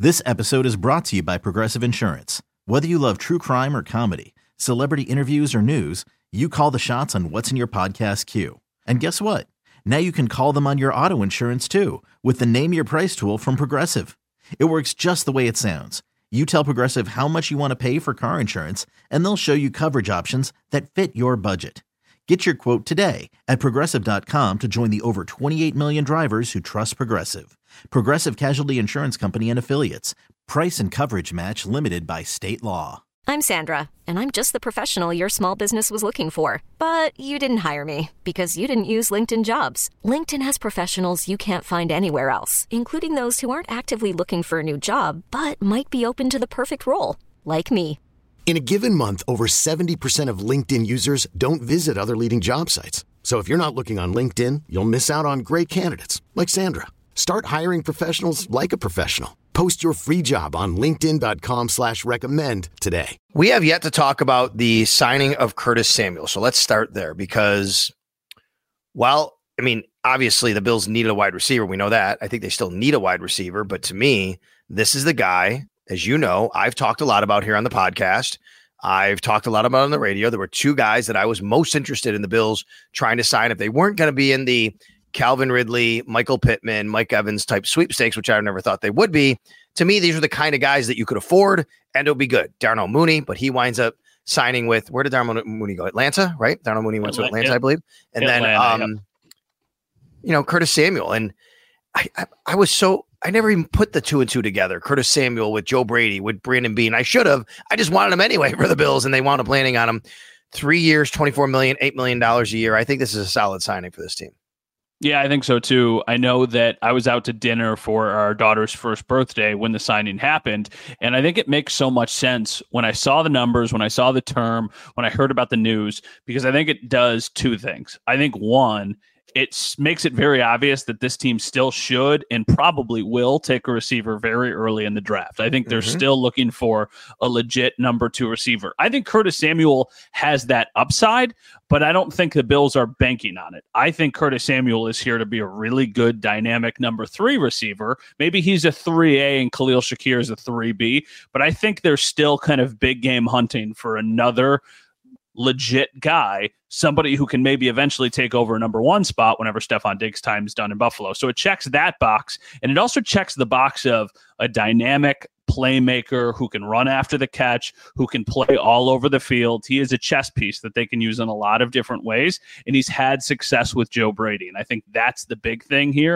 This episode is brought to you by Progressive Insurance. Whether you love true crime or comedy, celebrity interviews or news, you call the shots on what's in your podcast queue. And guess what? Now you can call them on your auto insurance too with the Name Your Price tool from Progressive. It works just the way it sounds. You tell Progressive how much you want to pay for car insurance, and they'll show you coverage options that fit your budget. Get your quote today at Progressive.com to join the over 28 million drivers who trust Progressive. Progressive Casualty Insurance Company and Affiliates. Price and coverage match limited by state law. I'm Sandra, and I'm just the professional your small business was looking for. But you didn't hire me because you didn't use LinkedIn Jobs. LinkedIn has professionals you can't find anywhere else, including those who aren't actively looking for a new job, but might be open to the perfect role, like me. In a given month, over 70% of LinkedIn users don't visit other leading job sites. So if you're not looking on LinkedIn, you'll miss out on great candidates like Sandra. Start hiring professionals like a professional. Post your free job on linkedin.com/recommend today. We have yet to talk about the signing of Curtis Samuel. So let's start there because, obviously the Bills needed a wide receiver. We know that. I think they still need a wide receiver. But to me, this is the guy, as you know, I've talked a lot about here on the podcast. I've talked a lot about on the radio. There were two guys that I was most interested in the Bills trying to sign if they weren't going to be in the Calvin Ridley, Michael Pittman, Mike Evans type sweepstakes, which I never thought they would be. To me, these are the kind of guys that you could afford and it'll be good. Darnell Mooney, but he winds up signing with, where did Darnell Mooney go? Atlanta, right? Darnell Mooney went to Atlanta, I believe. And then, Curtis Samuel. And I never even put the two and two together. Curtis Samuel with Joe Brady, with Brandon Beane. I should have. I just wanted him anyway for the Bills, and they wound up landing on him. 3 years, $24 million, $8 million a year. I think this is a solid signing for this team. Yeah, I think so too. I know that I was out to dinner for our daughter's first birthday when the signing happened, and I think it makes so much sense when I saw the numbers, when I saw the term, when I heard about the news, because I think it does two things. I think one, it makes it very obvious that this team still should and probably will take a receiver very early in the draft. I think they're still looking for a legit number 2 receiver. I think Curtis Samuel has that upside, but I don't think the Bills are banking on it. I think Curtis Samuel is here to be a really good dynamic number 3 receiver. Maybe he's a 3A and Khalil Shakir is a 3B, but I think they're still kind of big game hunting for another legit guy, somebody who can maybe eventually take over a number 1 spot whenever Stephon Diggs' time is done in Buffalo. So it checks that box, and it also checks the box of a dynamic playmaker who can run after the catch, who can play all over the field. He is a chess piece that they can use in a lot of different ways, and he's had success with Joe Brady, and I think that's the big thing here.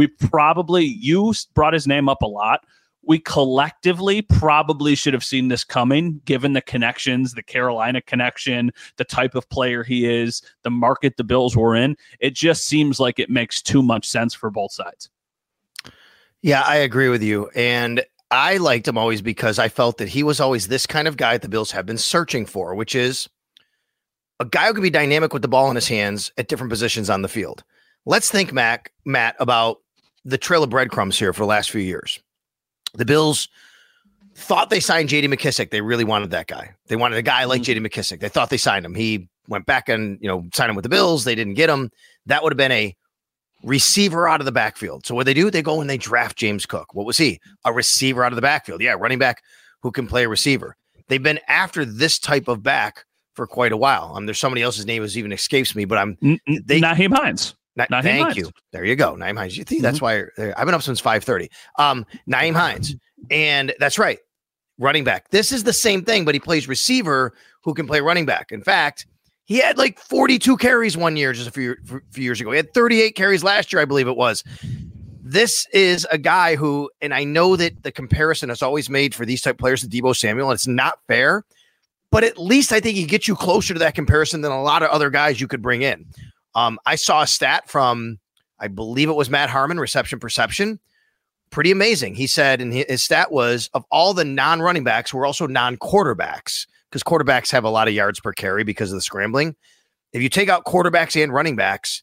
You brought his name up a lot. We collectively probably should have seen this coming, given the connections, the Carolina connection, the type of player he is, the market the Bills were in. It just seems like it makes too much sense for both sides. Yeah, I agree with you. And I liked him always because I felt that he was always this kind of guy that the Bills have been searching for, which is a guy who can be dynamic with the ball in his hands at different positions on the field. Let's think, Matt, about the trail of breadcrumbs here for the last few years. The Bills thought they signed J.D. McKissic. They really wanted that guy. They wanted a guy like J.D. McKissic. They thought they signed him. He went back and, signed him with the Bills. They didn't get him. That would have been a receiver out of the backfield. So what they do, they go and they draft James Cook. What was he? A receiver out of the backfield. Yeah, running back who can play a receiver. They've been after this type of back for quite a while. There's somebody else's name has even escapes me, but Naheem Hines. Thank you. There you go. Naheem Hines. You think that's why I've been up since 5:30. Naheem Hines. And that's right. Running back. This is the same thing, but he plays receiver who can play running back. In fact, he had like 42 carries one year, just a few years ago. He had 38 carries last year, I believe it was. This is a guy who, and I know that the comparison is always made for these type players to Deebo Samuel, and it's not fair, but at least I think he gets you closer to that comparison than a lot of other guys you could bring in. I saw a stat from, I believe it was Matt Harmon, Reception Perception. Pretty amazing. He said, and his stat was, of all the non-running backs, we're also non-quarterbacks, because quarterbacks have a lot of yards per carry because of the scrambling. If you take out quarterbacks and running backs,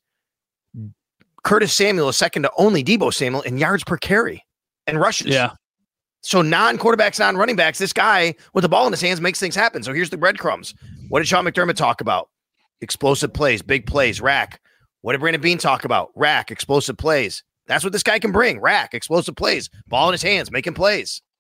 Curtis Samuel is second to only Deebo Samuel in yards per carry and rushes. Yeah. So non-quarterbacks, non-running backs, this guy with the ball in his hands makes things happen. So here's the breadcrumbs. What did Sean McDermott talk about? Explosive plays, big plays, rack. What did Brandon Beane talk about? Rack, explosive plays. That's what this guy can bring. Rack, explosive plays, ball in his hands, making plays.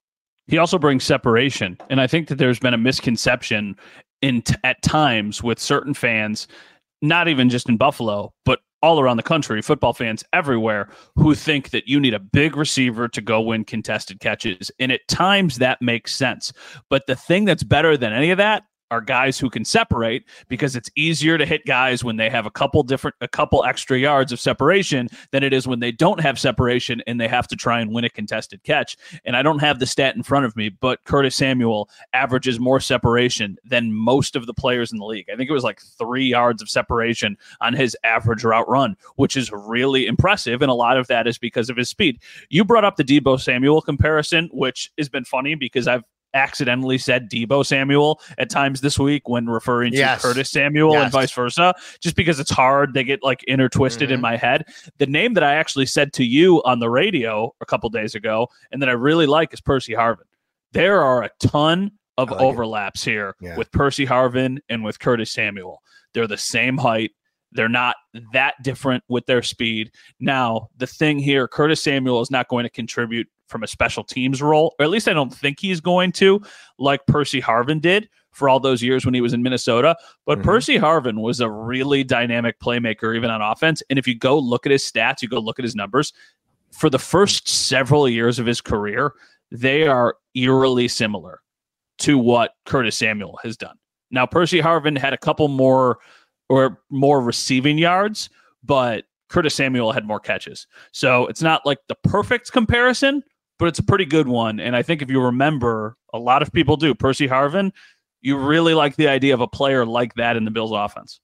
He also brings separation. And I think that there's been a misconception at times with certain fans, not even just in Buffalo, but all around the country, football fans everywhere, who think that you need a big receiver to go win contested catches. And at times that makes sense. But the thing that's better than any of that are guys who can separate, because it's easier to hit guys when they have a couple extra yards of separation than it is when they don't have separation and they have to try and win a contested catch. And I don't have the stat in front of me, but Curtis Samuel averages more separation than most of the players in the league. I think it was like 3 yards of separation on his average route run, which is really impressive. And a lot of that is because of his speed. You brought up the Deebo Samuel comparison, which has been funny because I've accidentally said Deebo Samuel at times this week when referring to Curtis Samuel and vice versa, just because it's hard. They get like intertwisted in my head. The name that I actually said to you on the radio a couple days ago and that I really like is Percy Harvin. There are a ton of overlaps here with Percy Harvin and with Curtis Samuel. They're the same height. They're not that different with their speed. Now, the thing here, Curtis Samuel is not going to contribute from a special teams role, or at least I don't think he's going to, like Percy Harvin did for all those years when he was in Minnesota. But Percy Harvin was a really dynamic playmaker, even on offense. And if you go look at his stats, you go look at his numbers, for the first several years of his career, they are eerily similar to what Curtis Samuel has done. Now, Percy Harvin had a couple more receiving yards, but Curtis Samuel had more catches. So it's not like the perfect comparison, but it's a pretty good one. And I think if you remember, a lot of people do, Percy Harvin, you really like the idea of a player like that in the Bills offense.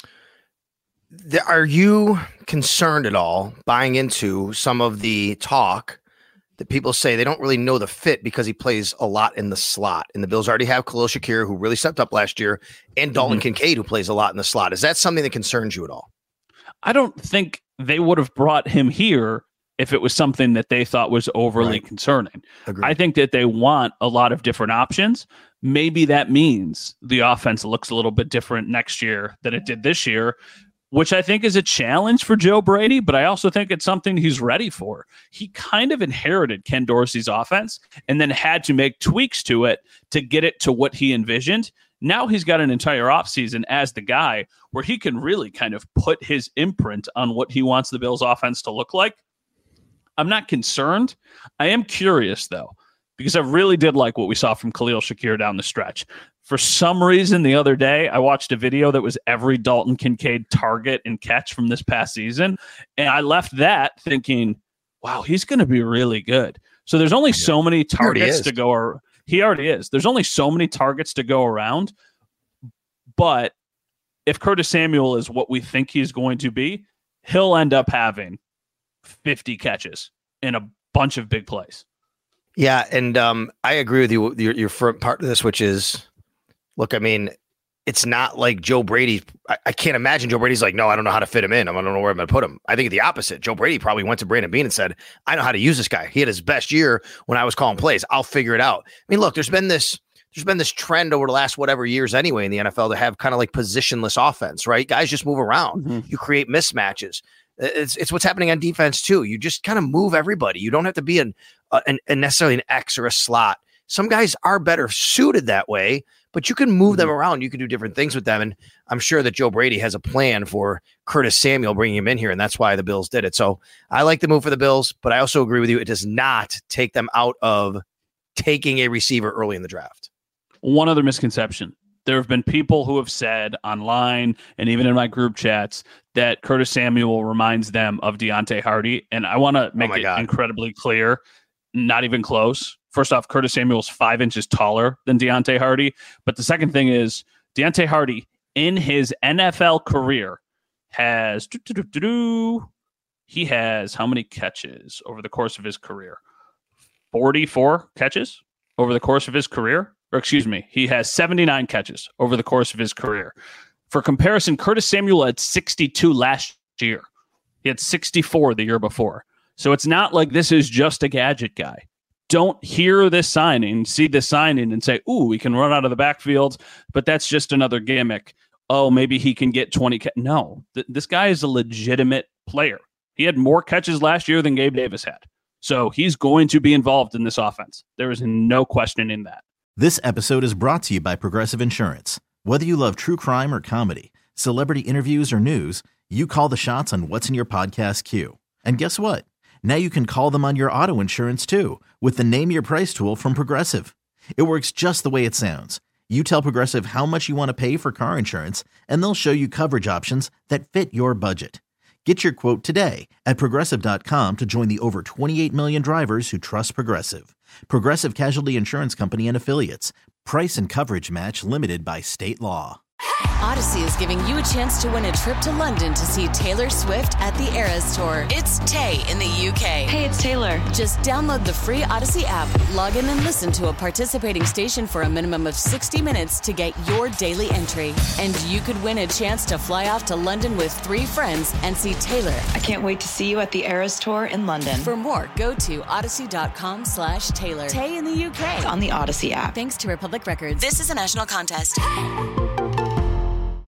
Are you concerned at all buying into some of the talk that people say they don't really know the fit because he plays a lot in the slot? And the Bills already have Khalil Shakir, who really stepped up last year, and Dalton Kincaid, who plays a lot in the slot. Is that something that concerns you at all? I don't think they would have brought him here if it was something that they thought was overly concerning. Agreed. I think that they want a lot of different options. Maybe that means the offense looks a little bit different next year than it did this year, which I think is a challenge for Joe Brady, but I also think it's something he's ready for. He kind of inherited Ken Dorsey's offense and then had to make tweaks to it to get it to what he envisioned. Now he's got an entire offseason as the guy where he can really kind of put his imprint on what he wants the Bills offense to look like. I'm not concerned. I am curious, though, because I really did like what we saw from Khalil Shakir down the stretch. For some reason, the other day, I watched a video that was every Dalton Kincaid target and catch from this past season, and I left that thinking, wow, he's going to be really good. So there's only so many targets to go. He already is. There's only so many targets to go around, but if Curtis Samuel is what we think he's going to be, he'll end up having 50 catches in a bunch of big plays. Yeah, and I agree with you. Your front part of this, which is, look, I mean, it's not like Joe Brady. I can't imagine Joe Brady's like, no, I don't know how to fit him in. I don't know where I'm going to put him. I think the opposite. Joe Brady probably went to Brandon Beane and said, I know how to use this guy. He had his best year when I was calling plays. I'll figure it out. I mean, look, there's been this trend over the last whatever years anyway in the NFL to have kind of like positionless offense, right? Guys just move around. You create mismatches. It's what's happening on defense too. You just kind of move everybody. You don't have to be necessarily an X or a slot. Some guys are better suited that way, but you can move them around. You can do different things with them. And I'm sure that Joe Brady has a plan for Curtis Samuel bringing him in here. And that's why the Bills did it. So I like the move for the Bills, but I also agree with you. It does not take them out of taking a receiver early in the draft. One other misconception. There have been people who have said online and even in my group chats that Curtis Samuel reminds them of Deontay Hardy. And I want to make it incredibly clear, not even close. First off, Curtis Samuel's 5 inches taller than Deontay Hardy. But the second thing is Deontay Hardy in his NFL career has, he has how many catches over the course of his career? 44 catches over the course of his career. Or excuse me, he has 79 catches over the course of his career. For comparison, Curtis Samuel had 62 last year. He had 64 the year before. So it's not like this is just a gadget guy. Don't hear this signing, see this signing and say, ooh, he can run out of the backfield, but that's just another gimmick. Oh, maybe he can get 20. No, this guy is a legitimate player. He had more catches last year than Gabe Davis had. So he's going to be involved in this offense. There is no question in that. This episode is brought to you by Progressive Insurance. Whether you love true crime or comedy, celebrity interviews or news, you call the shots on what's in your podcast queue. And guess what? Now you can call them on your auto insurance too with the Name Your Price tool from Progressive. It works just the way it sounds. You tell Progressive how much you want to pay for car insurance, and they'll show you coverage options that fit your budget. Get your quote today at Progressive.com to join the over 28 million drivers who trust Progressive. Progressive Casualty Insurance Company and Affiliates. Price and coverage match limited by state law. Odyssey is giving you a chance to win a trip to London to see Taylor Swift at the Eras Tour. It's Tay in the UK. Hey, it's Taylor. Just download the free Odyssey app, log in and listen to a participating station for a minimum of 60 minutes to get your daily entry. And you could win a chance to fly off to London with 3 friends and see Taylor. I can't wait to see you at the Eras Tour in London. For more, go to odyssey.com/Taylor. Tay in the UK. It's on the Odyssey app. Thanks to Republic Records. This is a national contest.